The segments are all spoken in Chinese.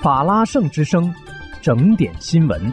法拉盛之声，整点新闻。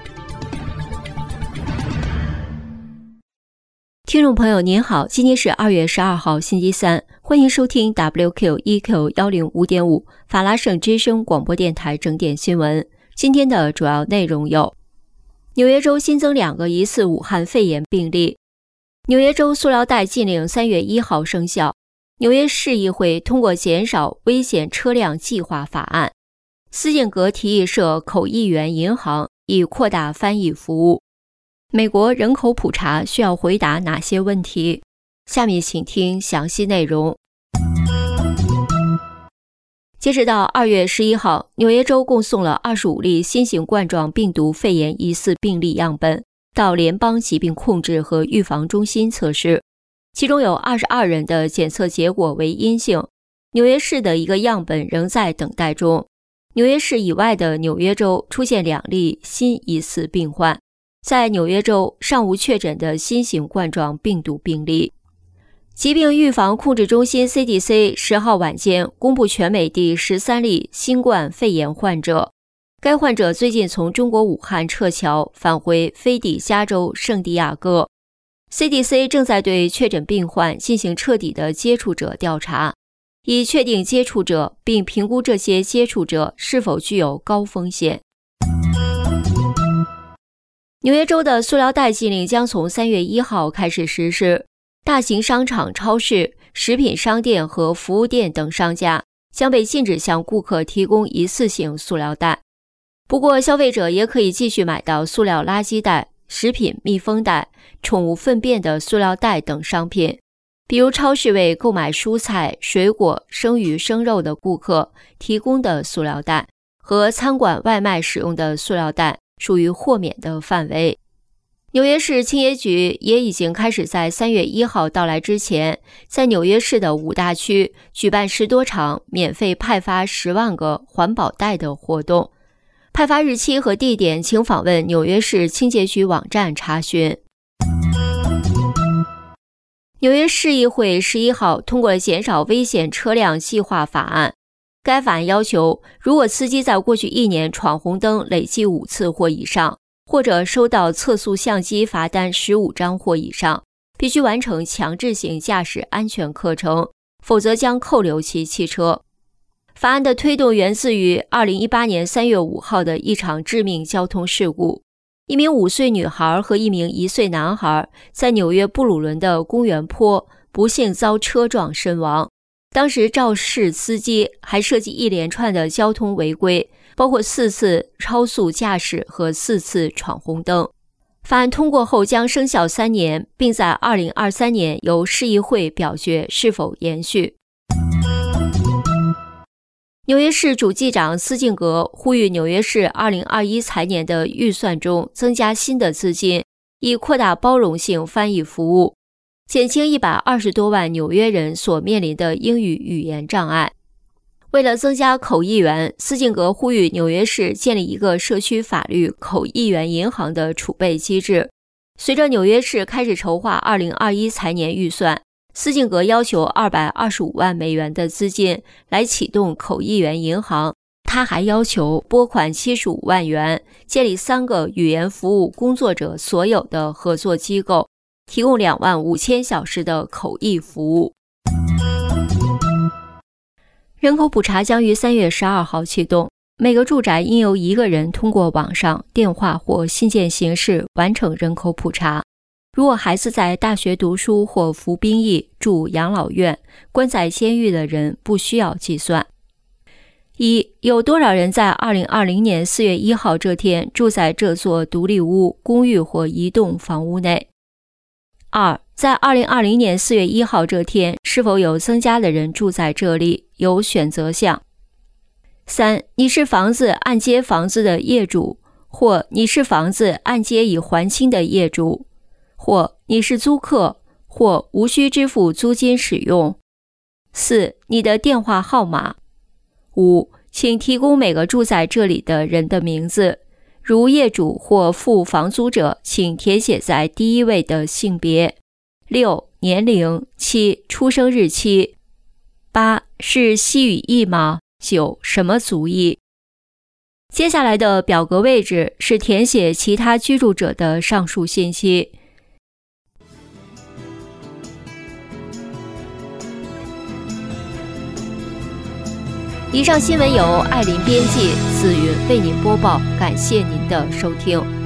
听众朋友您好，今天是2月12号星期三，欢迎收听 WQ1Q105.5 法拉盛之声广播电台整点新闻。今天的主要内容有：纽约州新增2个疑似武汉肺炎病例；纽约州塑料袋禁令3月1号生效；纽约市议会通过减少危险车辆计划法案；斯劲格提议设口译员银行以扩大翻译服务。美国人口普查需要回答哪些问题？下面请听详细内容。截止到2月11号，纽约州共送了25例新型冠状病毒肺炎疑似病例样本到联邦疾病控制和预防中心测试，其中有22人的检测结果为阴性。纽约市的一个样本仍在等待中。纽约市以外的纽约州出现2例新疑似病患，在纽约州尚无确诊的新型冠状病毒病例。疾病预防控制中心 CDC 10号晚间公布全美第13例新冠肺炎患者，该患者最近从中国武汉撤侨返回飞抵加州圣地亚哥。CDC 正在对确诊病患进行彻底的接触者调查，以确定接触者并评估这些接触者是否具有高风险。纽约州的塑料袋禁令将从3月1号开始实施，大型商场、超市、食品商店和服务店等商家将被禁止向顾客提供一次性塑料袋。不过，消费者也可以继续买到塑料垃圾袋、食品密封袋、宠物粪便的塑料袋等商品。比如超市为购买蔬菜、水果、生鱼、生肉的顾客提供的塑料袋和餐馆外卖使用的塑料袋属于豁免的范围。纽约市清洁局也已经开始在3月1号到来之前，在纽约市的5大区举办10多场免费派发10万个环保袋的活动。派发日期和地点请访问纽约市清洁局网站查询。纽约市议会11号通过了减少危险车辆计划法案。该法案要求，如果司机在过去1年闯红灯累计5次或以上，或者收到测速相机罚单15张或以上，必须完成强制性驾驶安全课程，否则将扣留其汽车。法案的推动源自于2018年3月5号的一场致命交通事故。一名5岁女孩和一名1岁男孩在纽约布鲁伦的公园坡不幸遭车撞身亡。当时肇事司机还涉及一连串的交通违规，包括4次超速驾驶和4次闯红灯。法案通过后将生效3年，并在2023年由市议会表决是否延续。纽约市主计长斯劲格呼吁纽约市2021财年的预算中增加新的资金，以扩大包容性翻译服务，减轻120多万纽约人所面临的英语语言障碍。为了增加口译员，斯劲格呼吁纽约市建立一个社区法律口译员银行的储备机制。随着纽约市开始筹划2021财年预算，斯劲格要求225万美元的资金来启动口译员银行。他还要求拨款75万元，建立3个语言服务工作者所有的合作机构，提供25000小时的口译服务。人口普查将于3月12号启动，每个住宅应由1个人通过网上、电话或信件形式完成人口普查。如果孩子在大学读书或服兵役、住养老院、关在监狱的人不需要计算。有多少人在2020年4月1号这天住在这座独立屋、公寓或移动房屋内？2. 在2020年4月1号这天，是否有增加的人住在这里？有选择项。3. 你是房子按揭房子的业主，或你是房子按揭已还清的业主，或你是租客，或无需支付租金使用。4. 你的电话号码。5. 请提供每个住在这里的人的名字，如业主或付房租者，请填写在第一位的性别。6. 年龄。7. 出生日期。8. 是西语裔吗？9. 什么族裔？ 接下来的表格位置是填写其他居住者的上述信息。以上新闻由艾琳编辑，紫云为您播报，感谢您的收听。